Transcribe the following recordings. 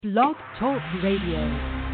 Blog Talk Radio.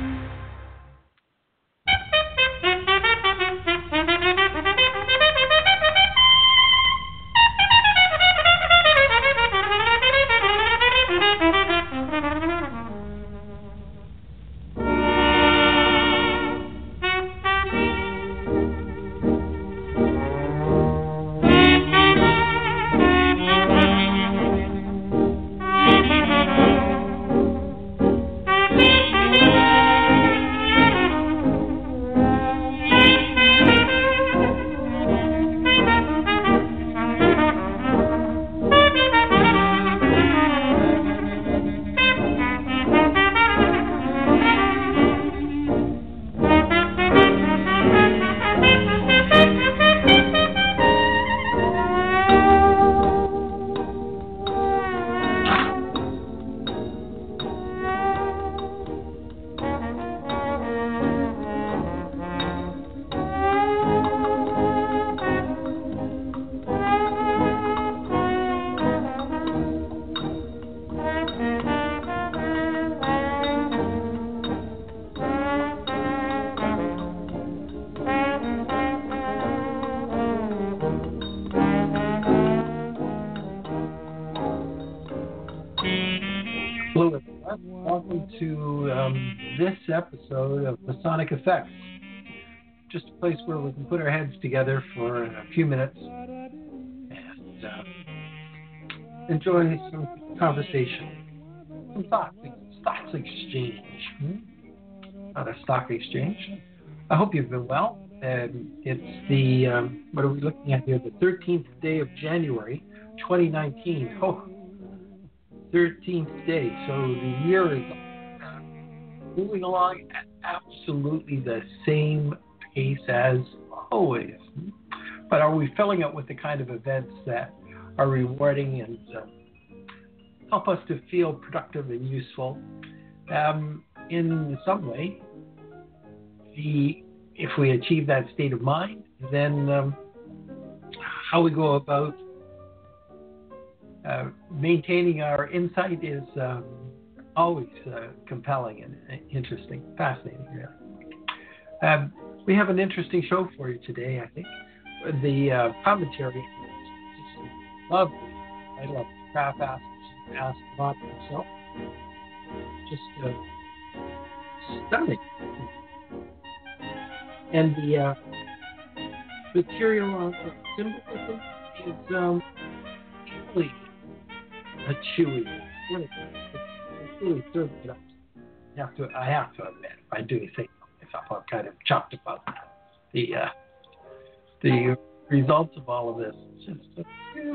Welcome to this episode of Masonic Effects. Just a place where we can put our heads together for a few minutes and enjoy some conversation, some thoughts exchange. Not a stock exchange. I hope you've been well. It's the, what are we looking at here? The 13th day of January, 2019. 13th day. So the year is moving along at absolutely the same pace as always. But are we filling it with the kind of events that are rewarding and help us to feel productive and useful? In some way, if we achieve that state of mind, then how we go about maintaining our insight is always compelling and interesting, fascinating. Yeah. We have an interesting show for you today, I think. The commentary is lovely. I love Craft asked about himself. Just stunning. And the material on the symbolism is equally a chewy. It's really serving it up. I have to admit, if I do say myself, I'm kind of chuffed about that. The results of all of this. It's just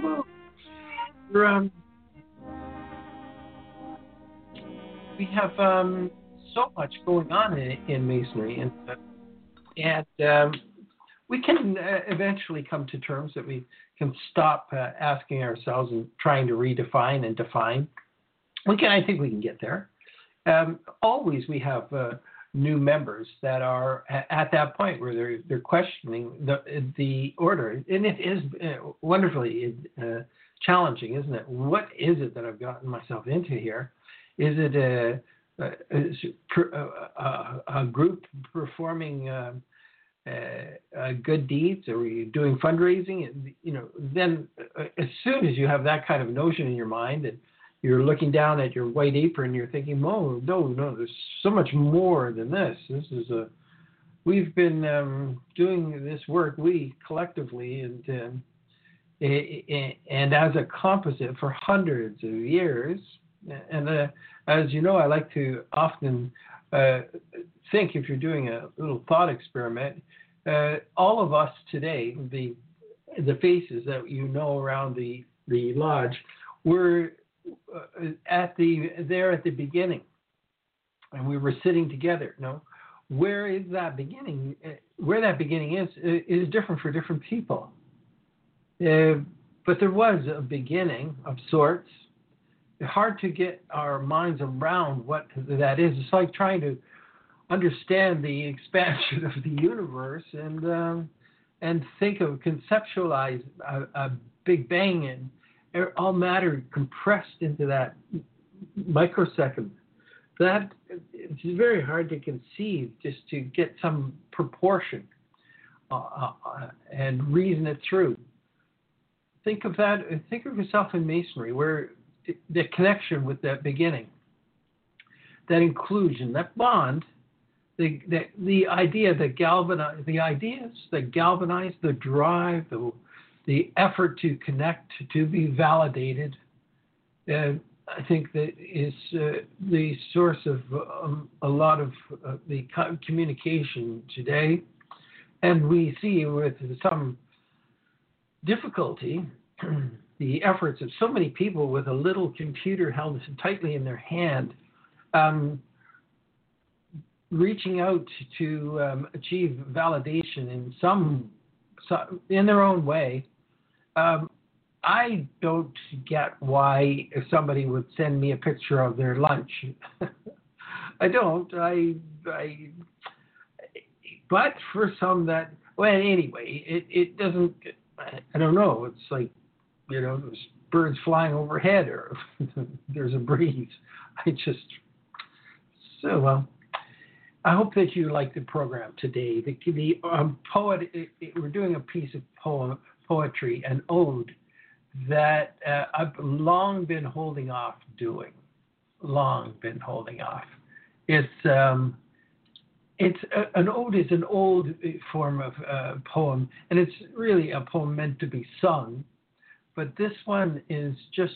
we have so much going on in Masonry, and we can eventually come to terms that we can stop asking ourselves and trying to redefine and define. I think we can get there. Always we have new members that are at that point where they're questioning the order, and it is wonderfully challenging, isn't it? What is it that I've gotten myself into here? Is it a group performing good deeds? Are we doing fundraising? And, then as soon as you have that kind of notion in your mind and you're looking down at your white apron, you're thinking, no, there's so much more than this. We've been doing this work, we collectively, and as a composite for hundreds of years. And as you know, I like to often think, if you're doing a little thought experiment, all of us today, the faces that you know around the lodge, were at the beginning, and we were sitting together. Where is that beginning? Where that beginning is different for different people. But there was a beginning of sorts. It's hard to get our minds around what that is. It's like trying to understand the expansion of the universe and conceptualize a Big Bang and all matter compressed into that microsecond. that it's very hard to conceive just to get some proportion and reason it through. Think of that. Think of yourself in masonry, where the connection with that beginning, that inclusion, that bond, the idea that galvanize the ideas that galvanize the drive, the effort to connect, to be validated. I think that is the source of a lot of the communication today, and we see with some difficulty the efforts of so many people with a little computer held tightly in their hand, reaching out to achieve validation in some in their own way. I don't get why somebody would send me a picture of their lunch. I don't. But for some that, well, anyway, it doesn't. I don't know. It's like, there's birds flying overhead, or there's a breeze. Well. I hope that you like the program today. The poet, we're doing a piece of poetry, an ode that I've long been holding off doing. It's an ode is an old form of poem, and it's really a poem meant to be sung. But this one is just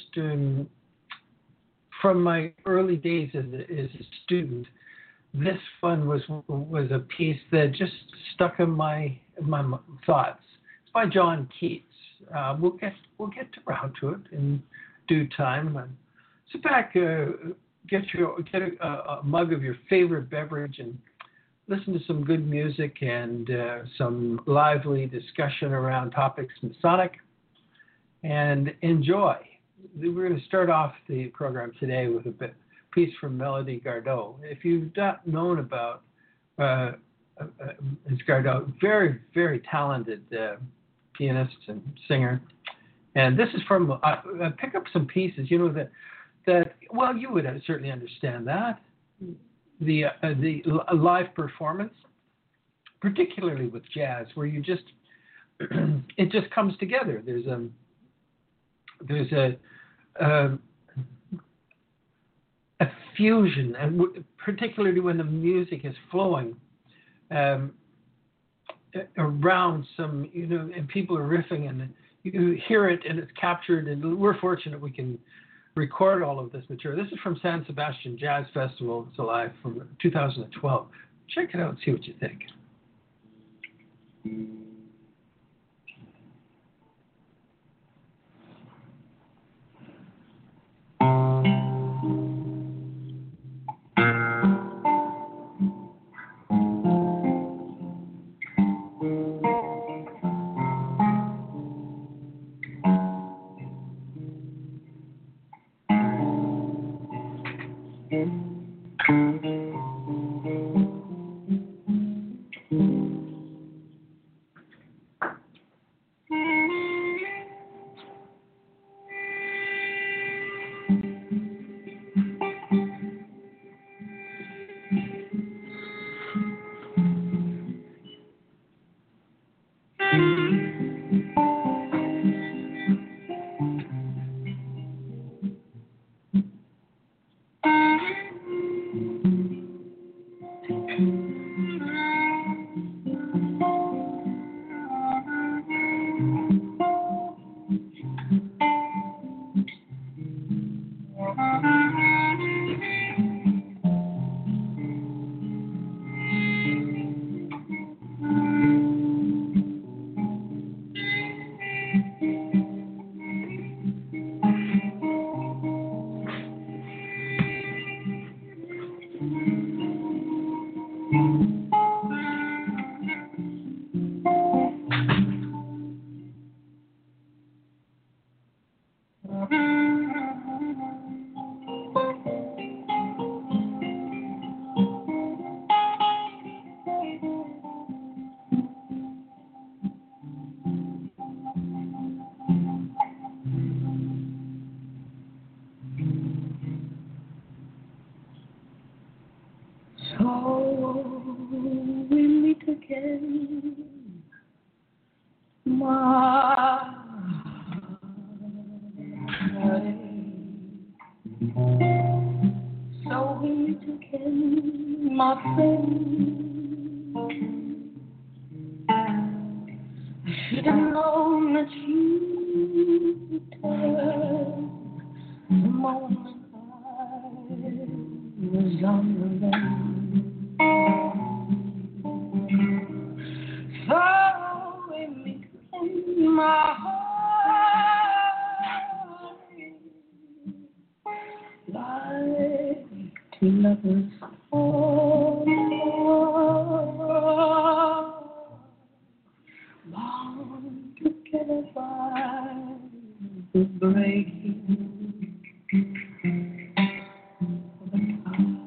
from my early days as a student. This one was a piece that just stuck in my thoughts. It's by John Keats. We'll get around to it in due time. Sit back, get a mug of your favorite beverage, and listen to some good music and some lively discussion around topics Masonic, and enjoy. We're going to start off the program today with a piece from Melody Gardot. If you've not known about Ms. Gardot, very, very talented pianist and singer. And this is from, pick up some pieces, that well, you would certainly understand that. The live performance, particularly with jazz, where you just, it just comes together. There's a fusion, and particularly when the music is flowing around some, and people are riffing, and you hear it, and it's captured. And we're fortunate we can record all of this material. This is from San Sebastian Jazz Festival. It's alive from 2012. Check it out and see what you think. So we meet again, my so we meet again, my friend. I should have known that you would turn the moment I was on the run. So we meet again, my heart, like two lovers fall, bound together by the breaking of the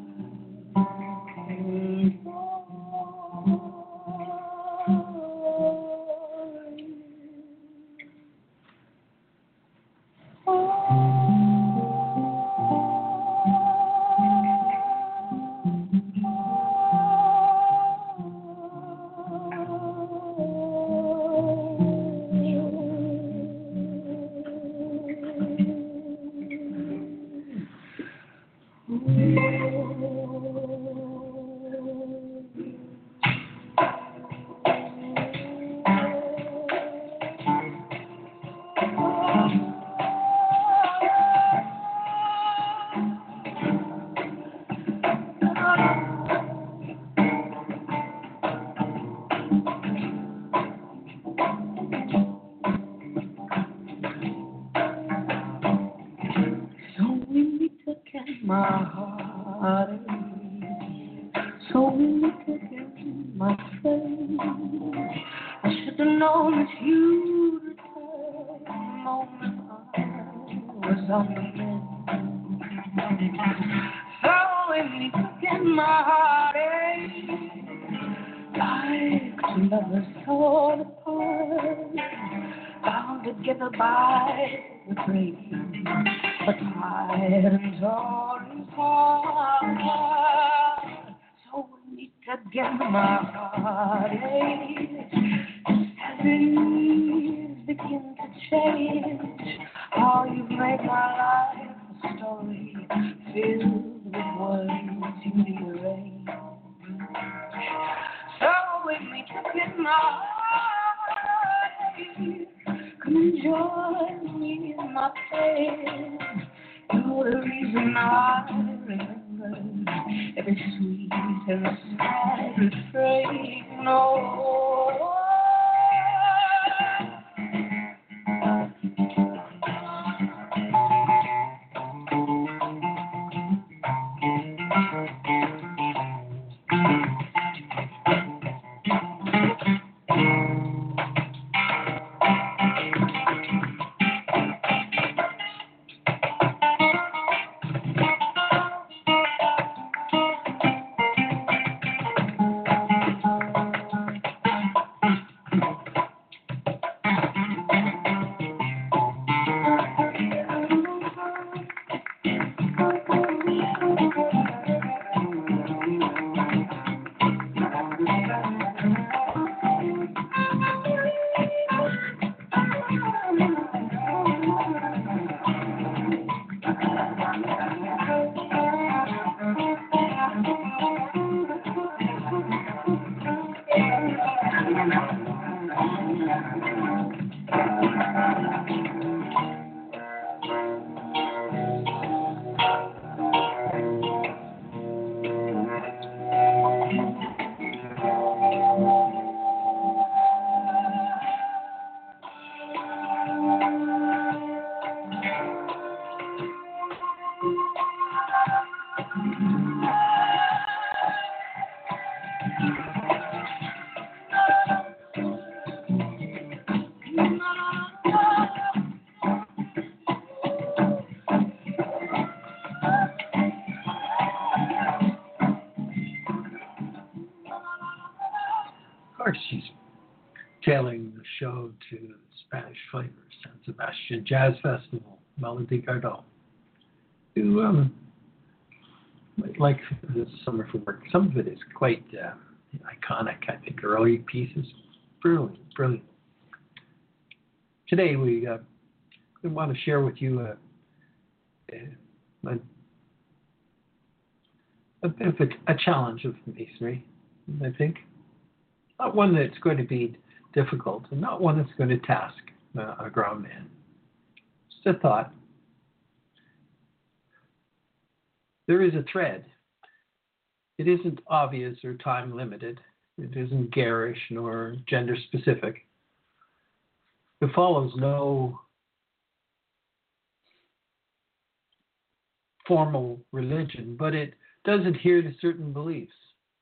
my heart, so we meet again, my friend. I should have known that you'd return the moment I was on the mend. So we meet again, my heart, like two lovers torn apart, bound together by the breaking, but tired and torn apart. So we meet again, my heartache, as the leaves begin to change. How you've made my life a story filled with words you rearrange. So we meet again, my heartache. Come and join me in my pain. You're the reason I remember every sweet and sad refrain. No. Of course, she's tailing the show to the Spanish Flavor San Sebastian Jazz Festival, Melody Gardot, who like the Summer for Work. Some of it is quite iconic, I think, early pieces. Brilliant, brilliant. Today we want to share with you a bit of a challenge of Masonry, I think. Not one that's going to be difficult, and not one that's going to task a grown man. Just a thought. There is a thread. It isn't obvious or time limited. It isn't garish nor gender specific. It follows no formal religion, but it does adhere to certain beliefs.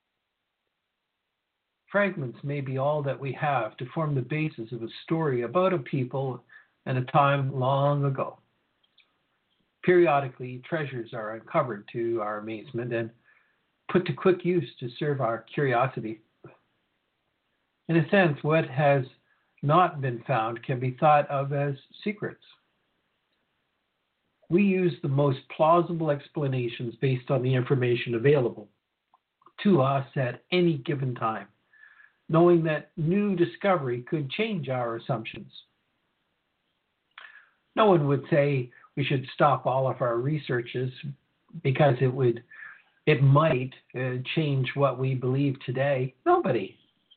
Fragments may be all that we have to form the basis of a story about a people and a time long ago. Periodically, treasures are uncovered to our amazement and put to quick use to serve our curiosity. In a sense, what has not been found can be thought of as secrets. We use the most plausible explanations based on the information available to us at any given time, knowing that new discovery could change our assumptions. No one would say we should stop all of our researches because it might change what we believe today. Nobody.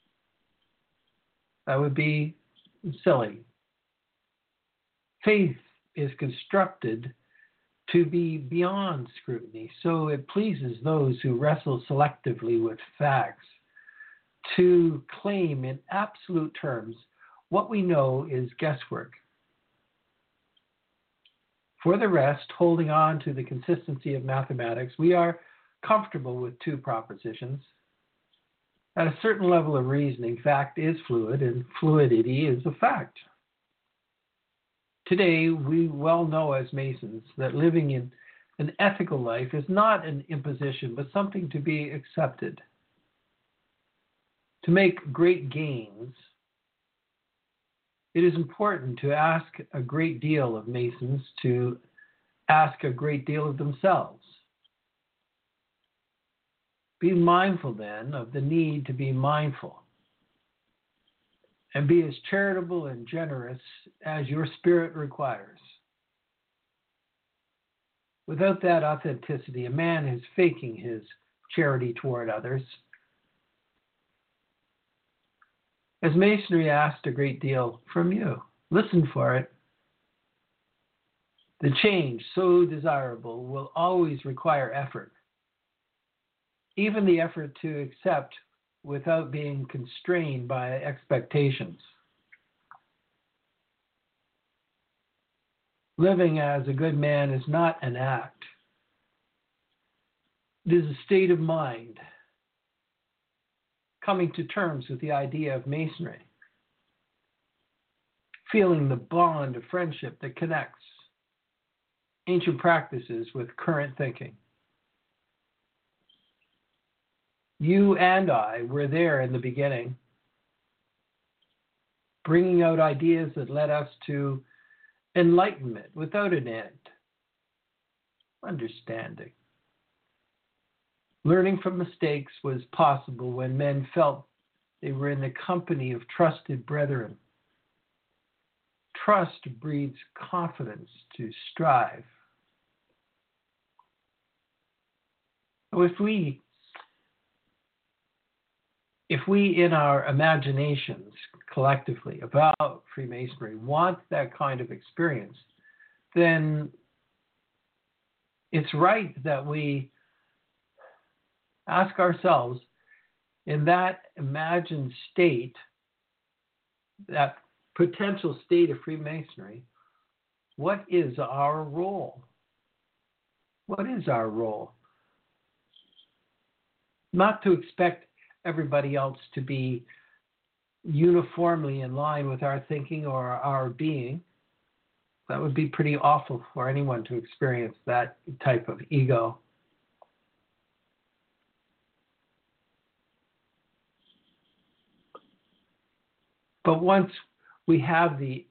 That would be silly. Faith is constructed to be beyond scrutiny, so it pleases those who wrestle selectively with facts to claim in absolute terms what we know is guesswork. For the rest, holding on to the consistency of mathematics, we are comfortable with two propositions. At a certain level of reasoning, fact is fluid, and fluidity is a fact. Today, we well know as Masons that living in an ethical life is not an imposition, but something to be accepted. To make great gains, it is important to ask a great deal of Masons, to ask a great deal of themselves. Be mindful then of the need to be mindful, and be as charitable and generous as your spirit requires. Without that authenticity, a man is faking his charity toward others. As Masonry asked a great deal from you, listen for it. The change so desirable will always require effort, even the effort to accept without being constrained by expectations. Living as a good man is not an act. It is a state of mind, coming to terms with the idea of Masonry, feeling the bond of friendship that connects ancient practices with current thinking. You and I were there in the beginning, bringing out ideas that led us to enlightenment without an end, understanding. Learning from mistakes was possible when men felt they were in the company of trusted brethren. Trust breeds confidence to strive. So if we in our imaginations collectively about Freemasonry want that kind of experience, then it's right that we ask ourselves, in that imagined state, that potential state of Freemasonry, what is our role? What is our role? Not to expect everybody else to be uniformly in line with our thinking or our being. That would be pretty awful for anyone to experience that type of ego. But once we have the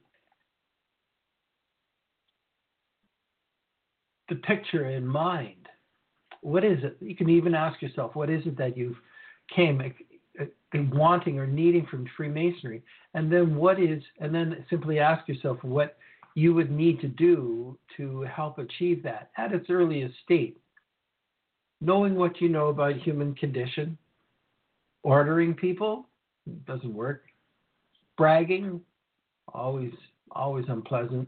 picture in mind What is it? You can even ask yourself, what is it that you've came wanting or needing from Freemasonry? And then simply ask yourself what you would need to do to help achieve that at its earliest state. Knowing what you know about human condition, ordering people doesn't work. Bragging, always unpleasant.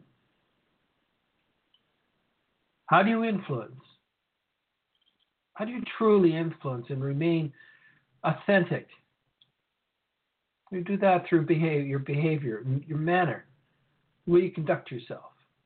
How do you influence? How do you truly influence and remain authentic? You do that through your behavior, your manner, the way you conduct yourself.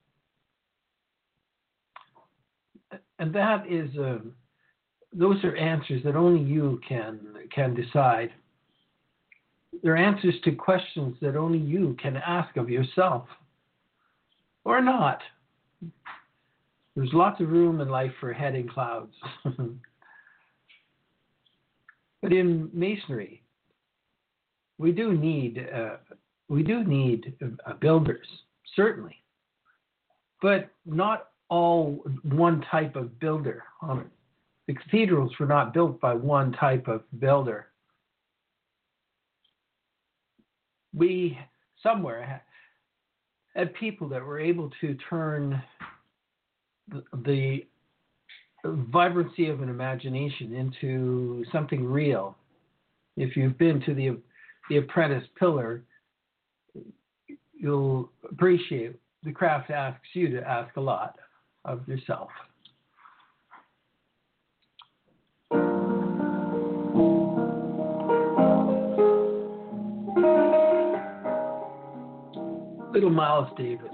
And that is, those are answers that only you can decide. They're answers to questions that only you can ask of yourself, or not. There's lots of room in life for head in clouds. But in Masonry, we do need builders, certainly, but not all one type of builder. The cathedrals were not built by one type of builder. We somewhere had people that were able to turn the vibrancy of an imagination into something real. If you've been to the Apprentice Pillar, you'll appreciate the craft asks you to ask a lot of yourself. Little Miles Davis.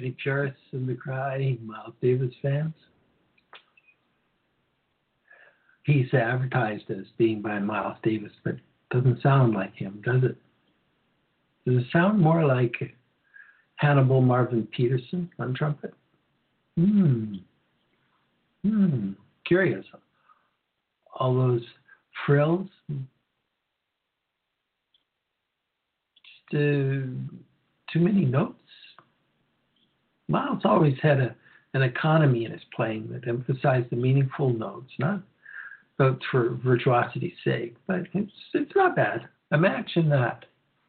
Any purists in the crowd? Any Miles Davis fans? He's advertised as being by Miles Davis, but doesn't sound like him, does it? Does it sound more like Hannibal Marvin Peterson on trumpet? Curious. All those frills. Just too many notes. Miles always had an economy in his playing that emphasized the meaningful notes, not notes for virtuosity's sake, but it's not bad. Imagine that.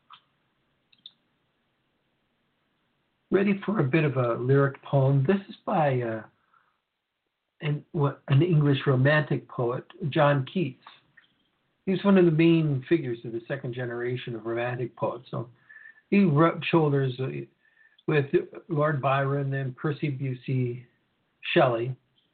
Ready for a bit of a lyric poem. This is by an English romantic poet, John Keats. He's one of the main figures of the second generation of romantic poets. So he rubbed shoulders with Lord Byron and Percy Bysshe Shelley.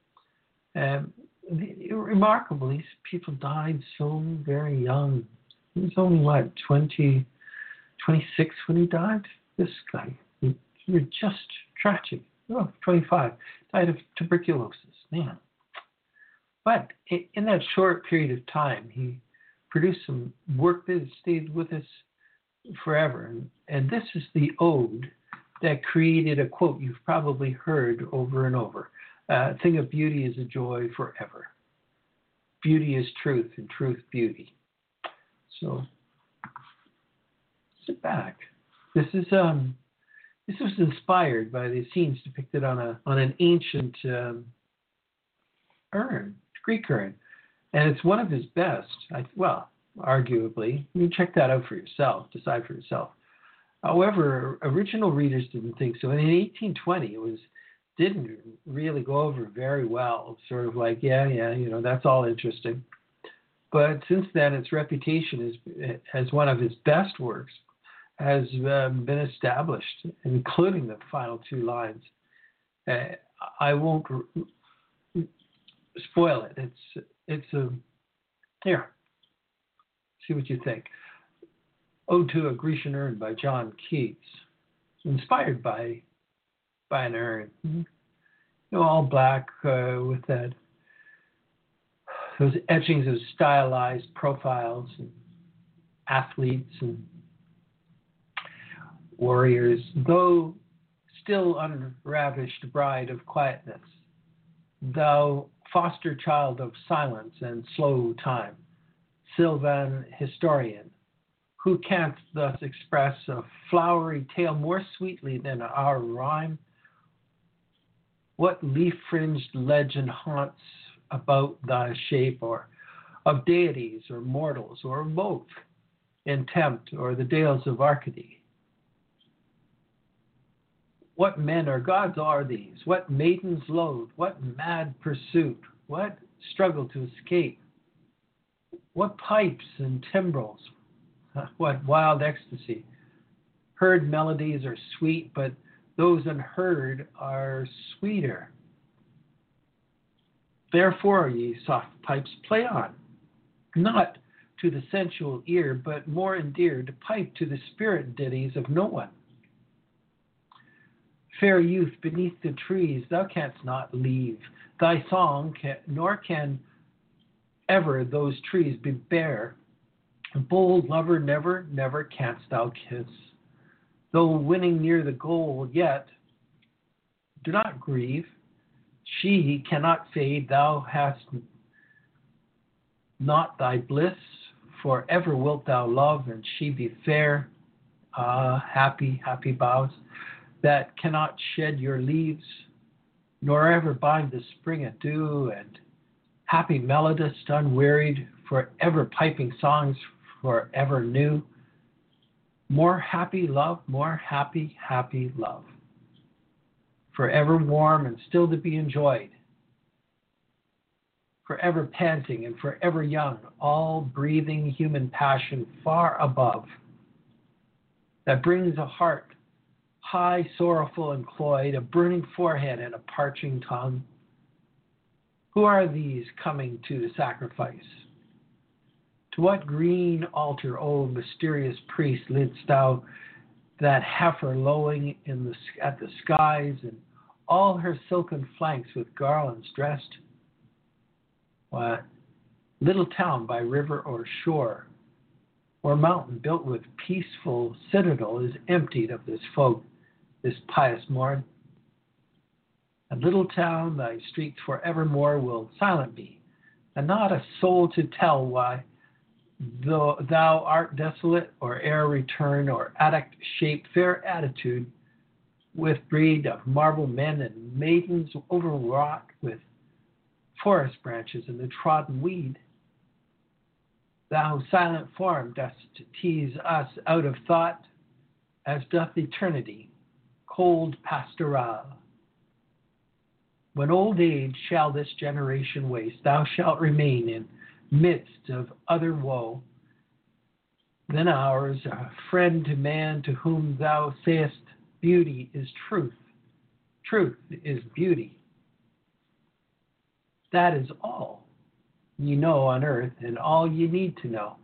Remarkably, these people died so very young. He was only, 26 when he died? This guy. You're just tragic. Oh, 25. Died of tuberculosis. Man. But in that short period of time, he produced some work that stayed with us forever. And this is the ode that created a quote you've probably heard over and over. Thing of beauty is a joy forever. Beauty is truth, and truth beauty. So sit back. This was inspired by the scenes depicted on an ancient urn, Greek urn, and it's one of his best. Arguably, you can check that out for yourself. Decide for yourself. However, original readers didn't think so, and in 1820 it didn't really go over very well. Sort of like, that's all interesting. But since then, its reputation as one of his best works has been established, including the final two lines. I won't spoil it. It's here. See what you think. Ode to a Grecian Urn by John Keats, inspired by an urn. All black with those etchings of stylized profiles and athletes and warriors, though still unravished bride of quietness, thou foster child of silence and slow time, Sylvan historian, who canst thus express a flowery tale more sweetly than our rhyme? What leaf-fringed legend haunts about thy shape, or of deities or mortals, or both, in Tempt or the dales of Arcady? What men or gods are these? What maidens loathe? What mad pursuit? What struggle to escape? What pipes and timbrels? What wild ecstasy? Heard melodies are sweet, but those unheard are sweeter. Therefore, ye soft pipes, play on, not to the sensual ear, but more endeared, pipe to the spirit ditties of no one. Fair youth, beneath the trees, thou canst not leave thy song, nor can ever those trees be bare. Bold lover, never, never canst thou kiss. Though winning near the goal, yet do not grieve. She cannot fade, thou hast not thy bliss. Forever wilt thou love, and she be fair. Ah, happy, happy boughs that cannot shed your leaves, nor ever bind the spring at dew, and happy melodist, unwearied, forever piping songs forever new. More happy love, more happy, happy love, forever warm and still to be enjoyed, forever panting and forever young, all breathing human passion far above, that brings a heart high, sorrowful, and cloyed, a burning forehead and a parching tongue. Who are these coming to the sacrifice? To what green altar, O mysterious priest, didst thou that heifer lowing at the skies, and all her silken flanks with garlands dressed. What little town by river or shore, or mountain built with peaceful citadel is emptied of this folk this pious morn. And little town, thy streets forevermore will silent be, and not a soul to tell why thou art desolate, or e'er return, or adduct shape fair attitude, with breed of marble men and maidens overwrought with forest branches and the trodden weed. Thou silent form dost tease us out of thought, as doth eternity, cold pastoral. When old age shall this generation waste, thou shalt remain in midst of other woe than ours, a friend to man, to whom thou sayest beauty is truth, truth is beauty. That is all ye know on earth, and all ye need to know.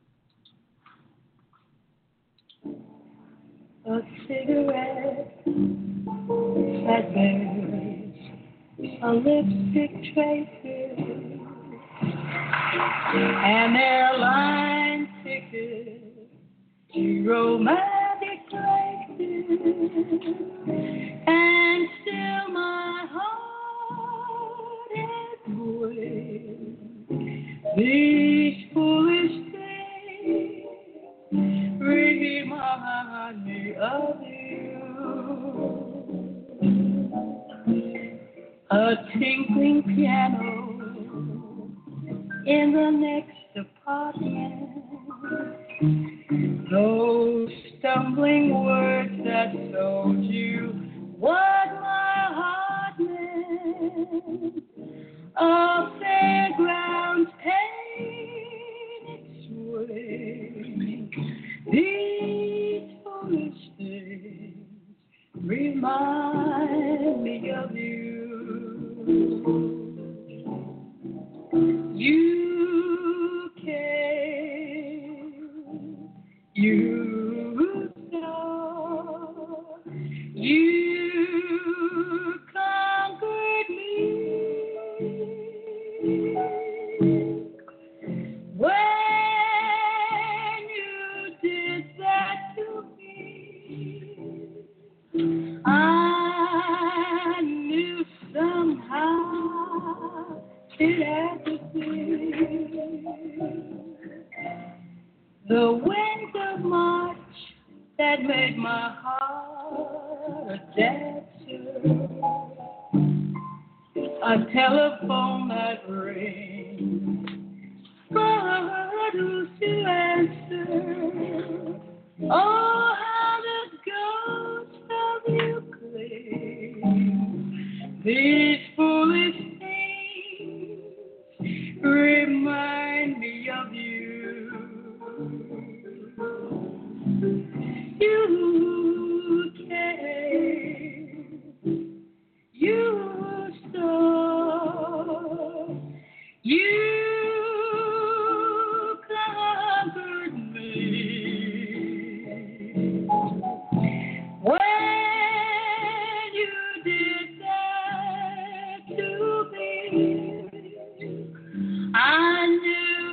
A cigarette that bears a lipstick traces, an airline ticket to romantic places, and still my heart is moving. These foolish things remind me of you. A tinkling piano in the next apartment, those stumbling words that told you what my heart meant, a fairground's painted swing. These foolish things remind me of you. You came, you saw, you conquered me. When you did that to me, I knew somehow it had to be. The winds of March that made my heart a dancer, a telephone that rings, but who's to answer? Oh, how the ghost of you cling. These foolish things remind me of you. You came, you saw, you conquered me. When you did that to me, I knew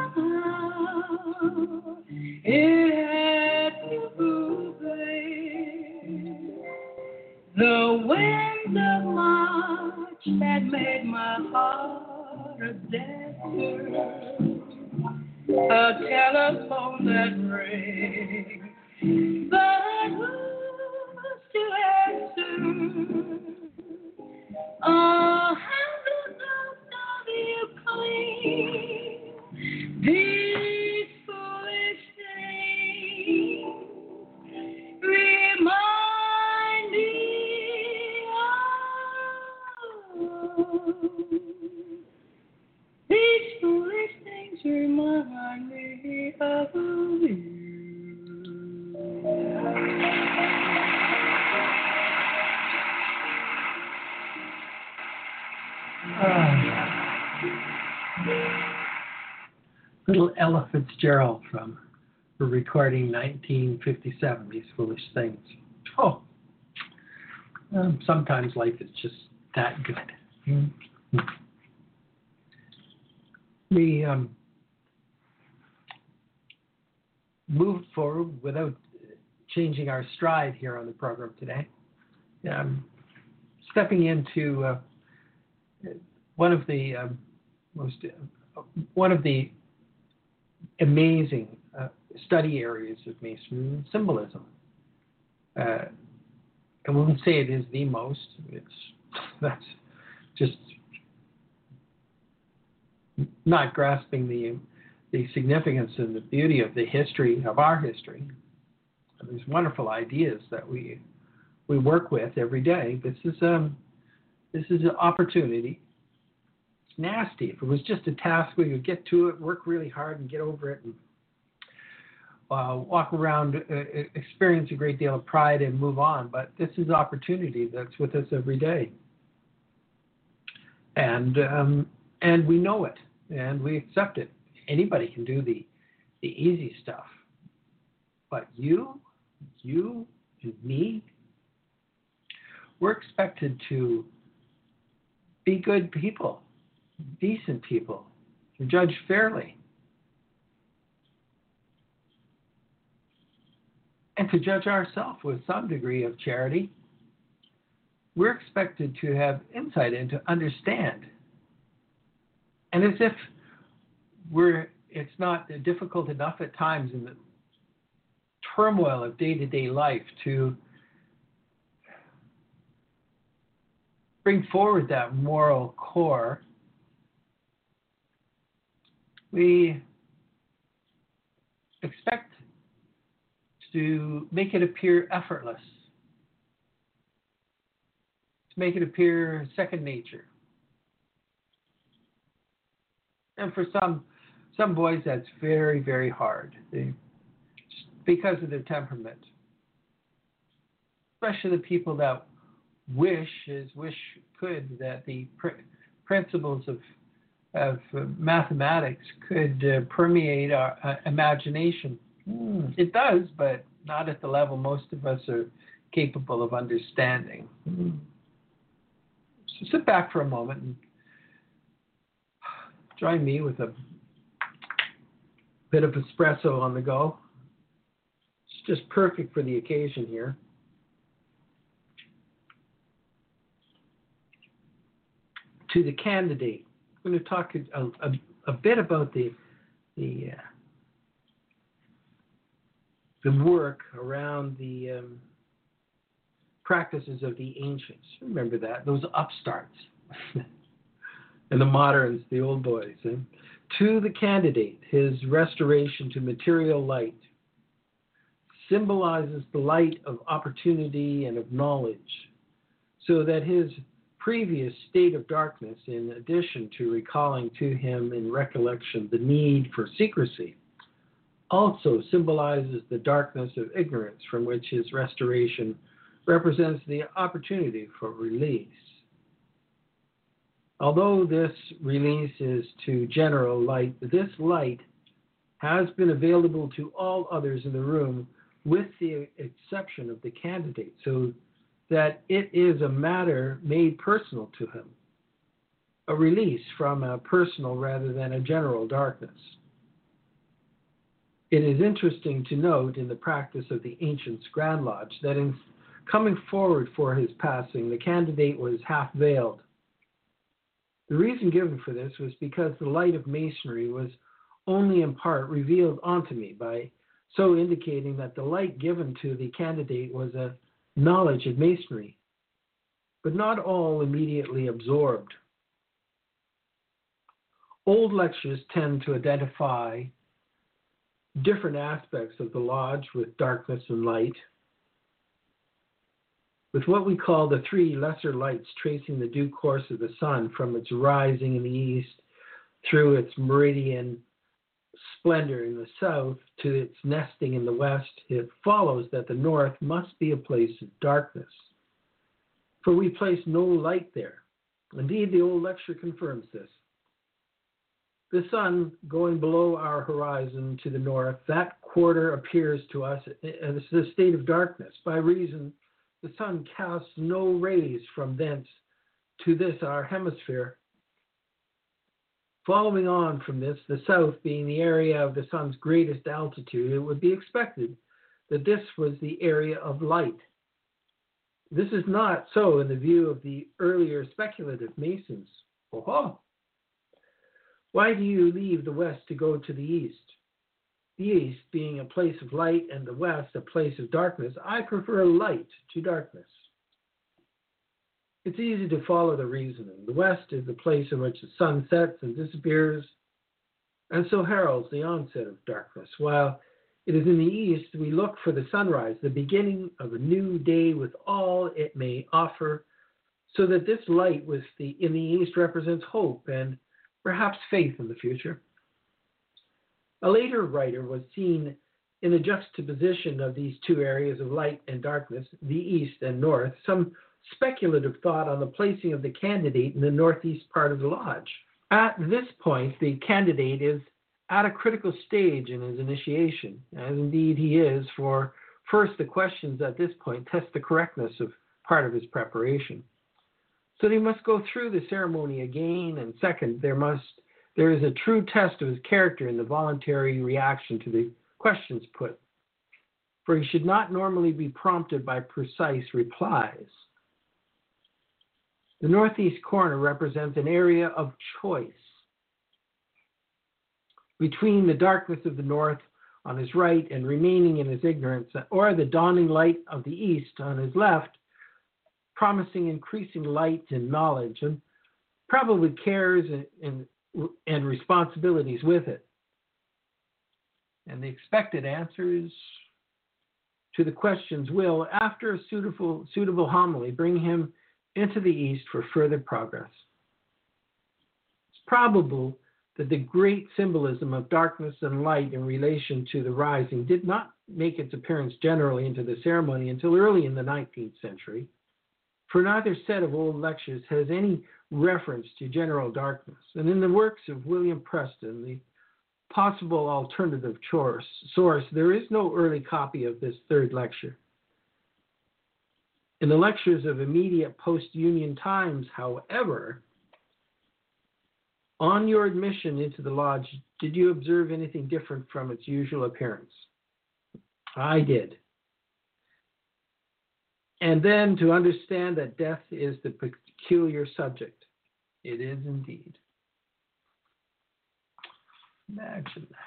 somehow it had to be. The wind of March that made my heart a dancer, a telephone that rings, but who's to answer? Oh, how the ghost of you cling. These foolish things remind me of. These foolish things remind me of you. Little Ella Fitzgerald from for recording 1957, These Foolish Things. Oh, sometimes life is just that good. Mm-hmm. We moved forward without changing our stride here on the program today. Stepping into one of the amazing study areas of Masonry, symbolism. I wouldn't say it is the most. That's just not grasping the significance and the beauty of the history of our history. There's wonderful ideas that we work with every day. This is an opportunity. It's nasty. If it was just a task where you get to it, work really hard, and get over it, and walk around, experience a great deal of pride, and move on. But this is an opportunity that's with us every day, and we know it, and we accept it. Anybody can do the easy stuff, but you and me, we're expected to be good people, decent people, to judge fairly, and to judge ourselves with some degree of charity. We're expected to have insight and to understand. And as if it's not difficult enough at times in the turmoil of day-to-day life to bring forward that moral core, we expect to make it appear effortless, to make it appear second nature. And for some boys, that's very, very hard because of their temperament. Especially the people that wish could that the principles of mathematics could permeate our imagination. It does, but not at the level most of us are capable of understanding. So sit back for a moment and join me with a bit of espresso on the go. It's just perfect for the occasion here. To the candidate, I'm going to talk a bit about the work around the practices of the ancients. Remember that, those upstarts. And the moderns, the old boys. To the candidate, his restoration to material light symbolizes the light of opportunity and of knowledge, so that his previous state of darkness, in addition to recalling to him in recollection the need for secrecy, also symbolizes the darkness of ignorance from which his restoration represents the opportunity for release. Although this release is to general light, this light has been available to all others in the room with the exception of the candidate, so that it is a matter made personal to him, a release from a personal rather than a general darkness. It is interesting to note in the practice of the ancients' Grand Lodge that in coming forward for his passing, the candidate was half veiled. The reason given for this was because the light of Masonry was only in part revealed onto me, by so indicating that the light given to the candidate was a knowledge of Masonry, but not all immediately absorbed. Old lectures tend to identify different aspects of the lodge with darkness and light, with what we call the three lesser lights tracing the due course of the sun from its rising in the east through its meridian splendor in the south to its nesting in the west. It follows that the north must be a place of darkness, for we place no light there. Indeed, the old lecture confirms this. the sun going below our horizon to the north, that quarter appears to us as a state of darkness, by reason the sun casts no rays from thence to this our hemisphere. Following on from this, the south being the area of the sun's greatest altitude, it would be expected that this was the area of light. This is not so in the view of the earlier speculative Masons. Oh, why do you leave the west to go to the east? The east being a place of light and the west a place of darkness, I prefer light to darkness. It's easy to follow the reasoning. The west is the place in which the sun sets and disappears, and so heralds the onset of darkness, while it is in the east we look for the sunrise, the beginning of a new day with all it may offer, so that this light in the east represents hope and perhaps faith in the future. A later writer was seen in the juxtaposition of these two areas of light and darkness, the east and north, some speculative thought on the placing of the candidate in the northeast part of the lodge. At this point, the candidate is at a critical stage in his initiation, as indeed he is, for first, the questions at this point test the correctness of part of his preparation. So he must go through the ceremony again, and second, there is a true test of his character in the voluntary reaction to the questions put, for he should not normally be prompted by precise replies. The northeast corner represents an area of choice between the darkness of the north on his right and remaining in his ignorance, or the dawning light of the east on his left, promising increasing light and knowledge, and probably cares and responsibilities with it. And the expected answers to the questions will, after a suitable homily, bring him into the east for further progress. It's probable that the great symbolism of darkness and light in relation to the rising did not make its appearance generally into the ceremony until early in the 19th century, for neither set of old lectures has any reference to general darkness. And in the works of William Preston, the possible alternative source, there is no early copy of this third lecture. In the lectures of immediate post-Union times, however, on your admission into the lodge, did you observe anything different from its usual appearance? I did. And then to understand that death is the peculiar subject. It is indeed. Imagine that.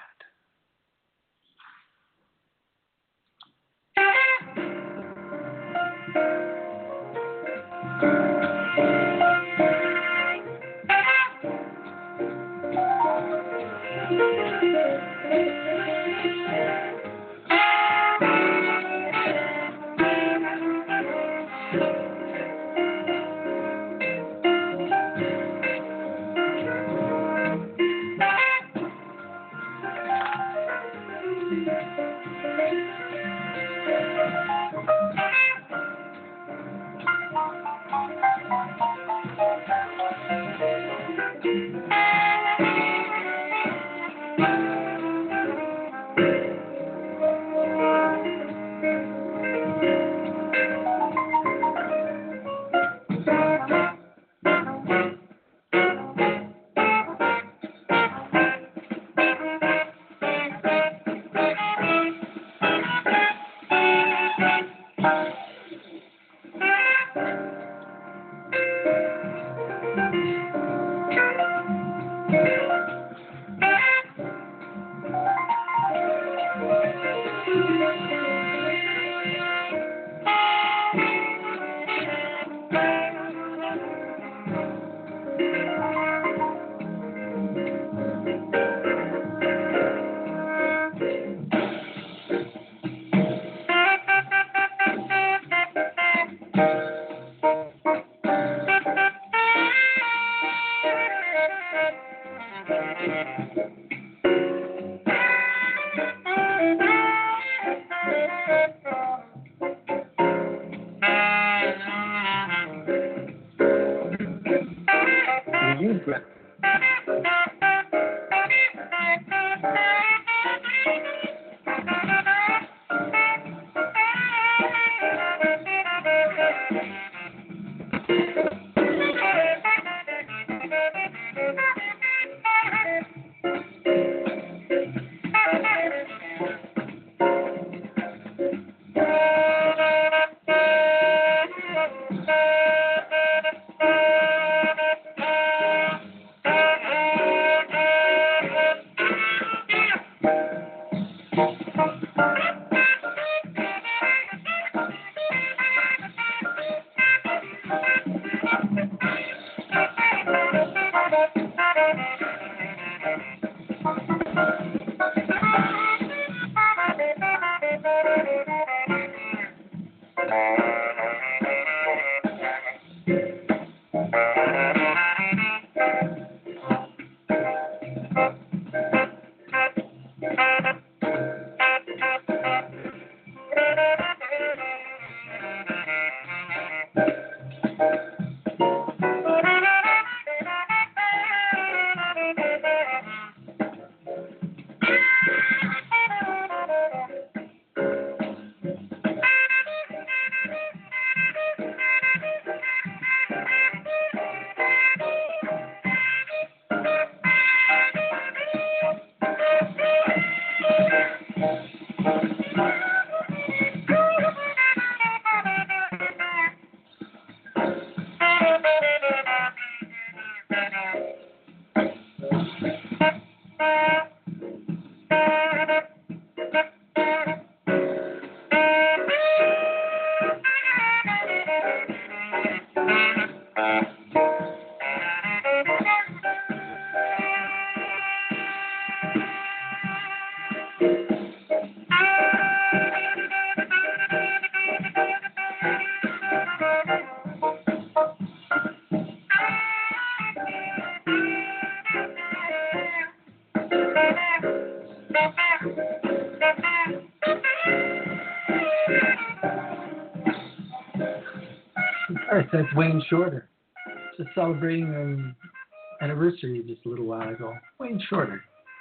That's Wayne Shorter. Just celebrating an anniversary just a little while ago. Wayne Shorter.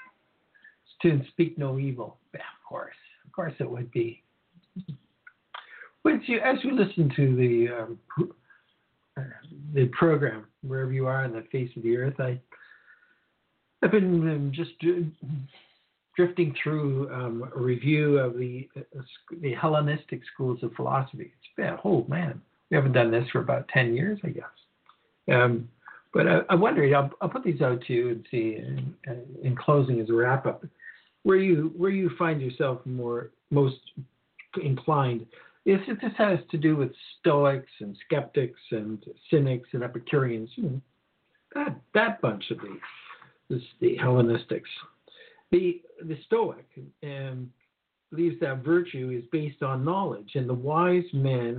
It's tune Speak No Evil. Yeah, of course it would be. As you listen to the program, wherever you are on the face of the earth, I've been just drifting through a review of the Hellenistic schools of philosophy. It's been, oh man, we haven't done this for about 10 years, I guess. But I wondered, I'll put these out to you and see, in closing as a wrap up, where you find yourself most inclined. If this has to do with Stoics and skeptics and cynics and Epicureans, that bunch of the Hellenistics. The Stoic believes that virtue is based on knowledge, and the wise men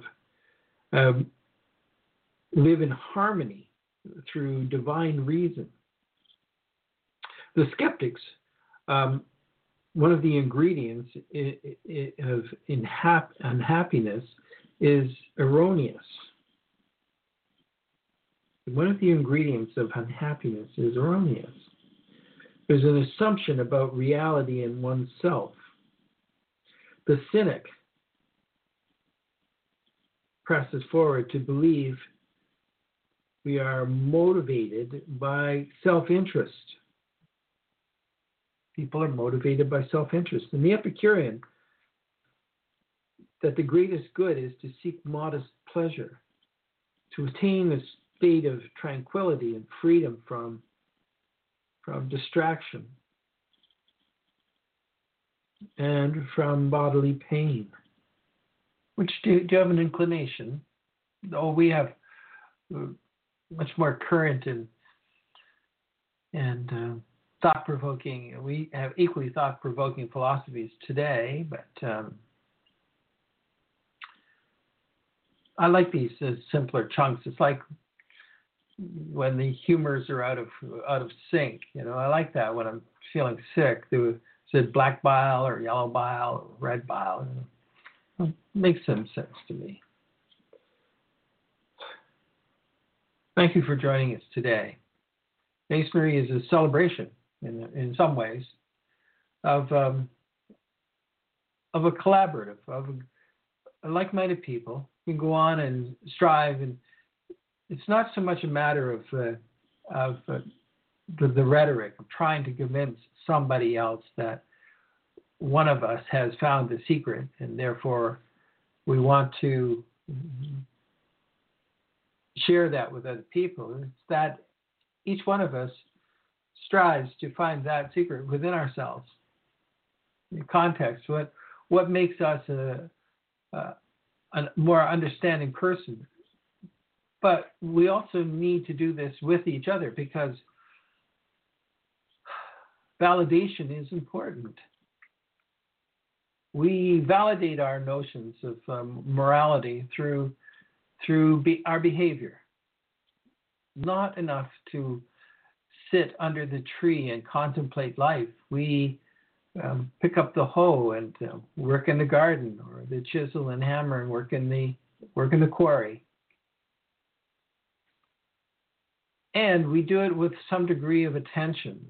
live in harmony through divine reason. The skeptics, one of the ingredients of unhappiness is erroneous. One of the ingredients of unhappiness is erroneous. There's an assumption about reality in oneself. The cynic presses forward to believe we are motivated by self-interest. People are motivated by self-interest. And the Epicurean, that the greatest good is to seek modest pleasure, to attain a state of tranquility and freedom from distraction and from bodily pain. Which do you have an inclination? Oh, we have much more current and thought-provoking. We have equally thought-provoking philosophies today, but I like these as simpler chunks. It's like when the humors are out of sync. I like that when I'm feeling sick. Is it black bile or yellow bile or red bile? It makes some sense to me. Thank you for joining us today. Masonry is a celebration, in some ways, of a collaborative, of a like-minded people. You can go on and strive, and it's not so much a matter of the rhetoric of trying to convince somebody else that one of us has found the secret, and therefore we want to share that with other people. It's that each one of us strives to find that secret within ourselves. In context, what makes us a more understanding person. But we also need to do this with each other because validation is important. We validate our notions of morality through our behavior. Not enough to sit under the tree and contemplate life. We pick up the hoe and work in the garden, or the chisel and hammer and work in the quarry. And we do it with some degree of attention.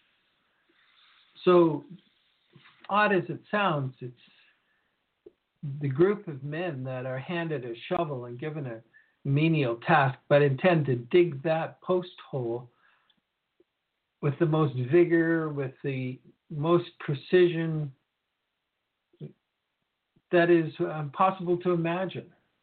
So, odd as it sounds, it's the group of men that are handed a shovel and given a menial task, but intend to dig that post hole with the most vigor, with the most precision that is possible to imagine.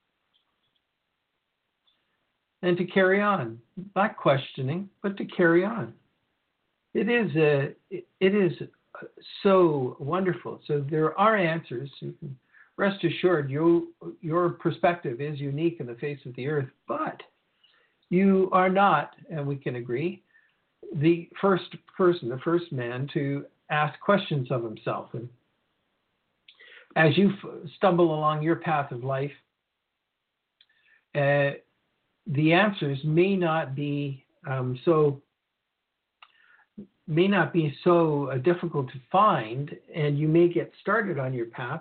And to carry on, not questioning, but to carry on. It is so wonderful. So there are answers. You can rest assured your perspective is unique in the face of the earth, but you are not, and we can agree, the first person, the first man to ask questions of himself. And as you stumble along your path of life, the answers may not be so difficult to find, and you may get started on your path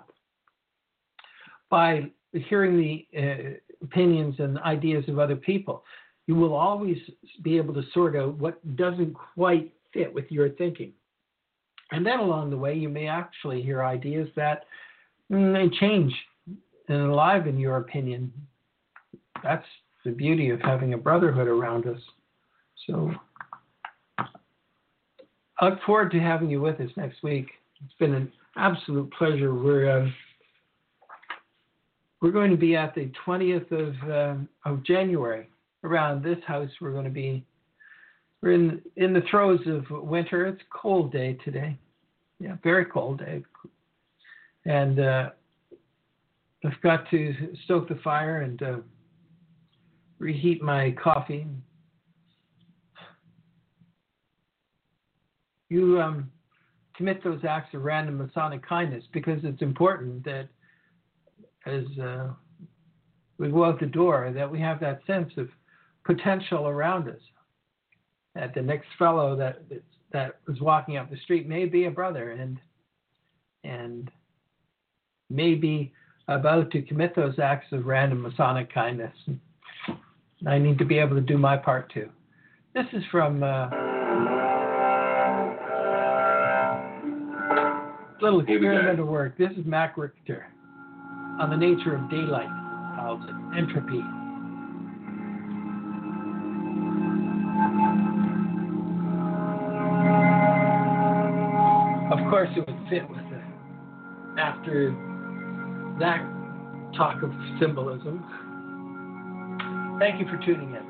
by hearing the opinions and ideas of other people. You will always be able to sort out what doesn't quite fit with your thinking. And then along the way, you may actually hear ideas that may change and enliven your opinion. That's the beauty of having a brotherhood around us. So I look forward to having you with us next week. It's been an absolute pleasure. We're going to be at the 20th of January around this house. We're in the throes of winter. It's a cold day today. Yeah, very cold day. And I've got to stoke the fire and reheat my coffee. You commit those acts of random Masonic kindness because it's important that as we go out the door that we have that sense of potential around us. That the next fellow that was walking up the street may be a brother and may be about to commit those acts of random Masonic kindness. I need to be able to do my part too. This is from little experimental work. This is Mac Richter on the nature of daylight, calls it entropy. Of course, it would fit with it. After that talk of symbolism, thank you for tuning in.